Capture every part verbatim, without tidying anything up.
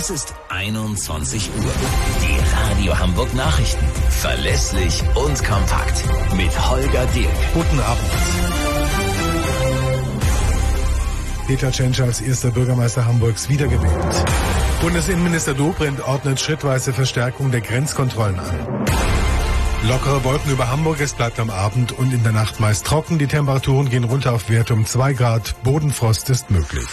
Es ist einundzwanzig Uhr. Die Radio Hamburg Nachrichten. Verlässlich und kompakt. Mit Holger Dirk. Guten Abend. Peter Tschentscher als erster Bürgermeister Hamburgs wiedergewählt. Bundesinnenminister Dobrindt ordnet schrittweise Verstärkung der Grenzkontrollen an. Lockere Wolken über Hamburg, es bleibt am Abend und in der Nacht meist trocken. Die Temperaturen gehen runter auf Werte um zwei Grad. Bodenfrost ist möglich.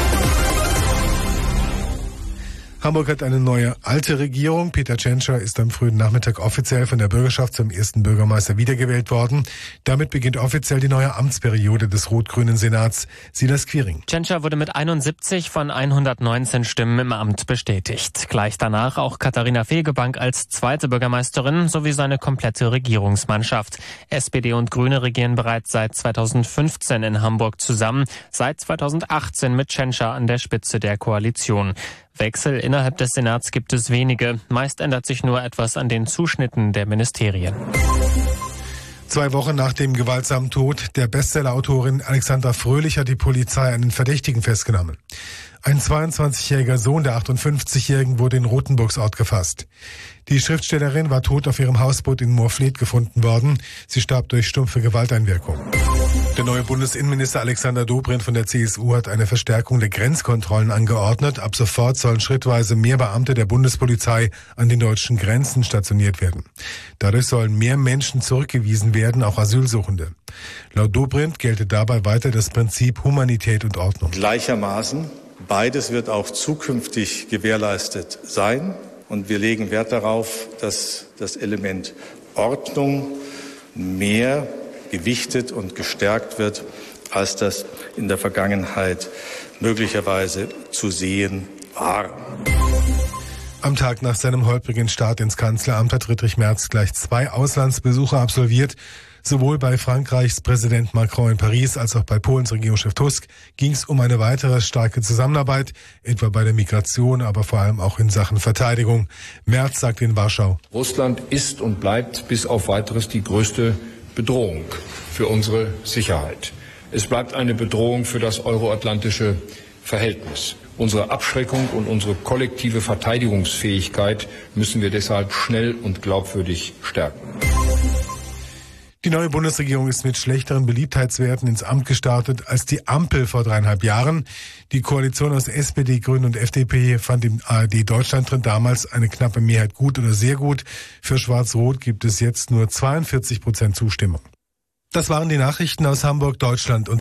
Hamburg hat eine neue alte Regierung. Peter Tschentscher ist am frühen Nachmittag offiziell von der Bürgerschaft zum ersten Bürgermeister wiedergewählt worden. Damit beginnt offiziell die neue Amtsperiode des rot-grünen Senats. Silas Quiring. Tschentscher wurde mit einundsiebzig von hundertneunzehn Stimmen im Amt bestätigt. Gleich danach auch Katharina Fegebank als zweite Bürgermeisterin sowie seine komplette Regierungsmannschaft. S P D und Grüne regieren bereits seit zweitausendfünfzehn in Hamburg zusammen, seit zweitausendachtzehn mit Tschentscher an der Spitze der Koalition. Wechsel innerhalb des Senats gibt es wenige. Meist ändert sich nur etwas an den Zuschnitten der Ministerien. Zwei Wochen nach dem gewaltsamen Tod der Bestsellerautorin Alexandra Fröhlich hat die Polizei einen Verdächtigen festgenommen. Ein zweiundzwanzigjähriger Sohn der achtundfünfzigjährigen wurde in Rothenburgsort gefasst. Die Schriftstellerin war tot auf ihrem Hausboot in Moorfleet gefunden worden. Sie starb durch stumpfe Gewalteinwirkung. Der neue Bundesinnenminister Alexander Dobrindt von der C S U hat eine Verstärkung der Grenzkontrollen angeordnet. Ab sofort sollen schrittweise mehr Beamte der Bundespolizei an den deutschen Grenzen stationiert werden. Dadurch sollen mehr Menschen zurückgewiesen werden, auch Asylsuchende. Laut Dobrindt gelte dabei weiter das Prinzip Humanität und Ordnung. Gleichermaßen, beides wird auch zukünftig gewährleistet sein. Und wir legen Wert darauf, dass das Element Ordnung mehr gewichtet und gestärkt wird, als das in der Vergangenheit möglicherweise zu sehen war. Am Tag nach seinem holprigen Start ins Kanzleramt hat Friedrich Merz gleich zwei Auslandsbesuche absolviert. Sowohl bei Frankreichs Präsident Macron in Paris als auch bei Polens Regierungschef Tusk ging es um eine weitere starke Zusammenarbeit, etwa bei der Migration, aber vor allem auch in Sachen Verteidigung. Merz sagt in Warschau: Russland ist und bleibt bis auf Weiteres die größte Bedrohung für unsere Sicherheit. Es bleibt eine Bedrohung für das euroatlantische Verhältnis. Unsere Abschreckung und unsere kollektive Verteidigungsfähigkeit müssen wir deshalb schnell und glaubwürdig stärken. Die neue Bundesregierung ist mit schlechteren Beliebtheitswerten ins Amt gestartet als die Ampel vor dreieinhalb Jahren. Die Koalition aus S P D, Grünen und F D P fand im A R D-Deutschland-Trend damals eine knappe Mehrheit gut oder sehr gut. Für Schwarz-Rot gibt es jetzt nur zweiundvierzig Prozent Zustimmung. Das waren die Nachrichten aus Hamburg, Deutschland und